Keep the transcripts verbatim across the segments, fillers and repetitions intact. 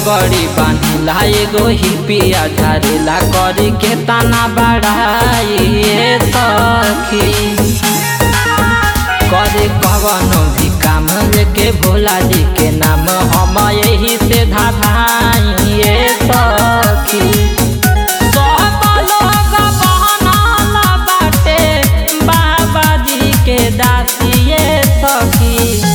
पगड़ी बांधिला एगो हिपिया झारेला करी के ताना बढ़ाई सखी करे कवनो भी काम लेके भोला जी के नाम हम यही से धाधाई सखी सब लोग बहनल बाटे बाबा जी के दासिए सखी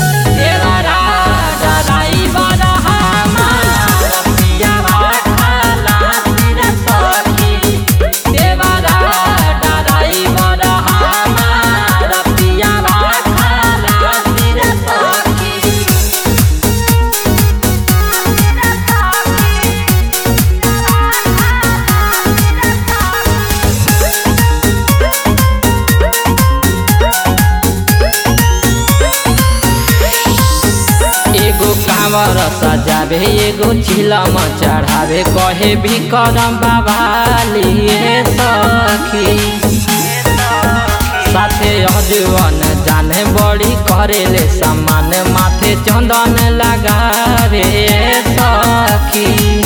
कांवर सजावे एगो चिलम चढ़ावे कहे भी करम बाबाली सखी साथे अजवन जाने बड़ी करेले सम्मान माथे चंदन लगावे सखी।